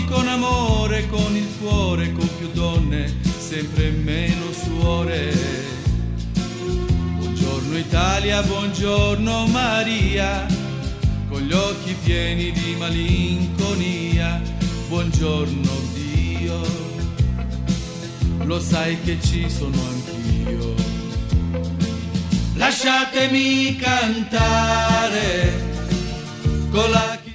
con amore, con il cuore, con più donne, sempre meno suore. Buongiorno Italia, buongiorno Maria, con gli occhi pieni di malinconia. Buongiorno Dio, lo sai che ci sono anch'io. Lasciatemi cantare con la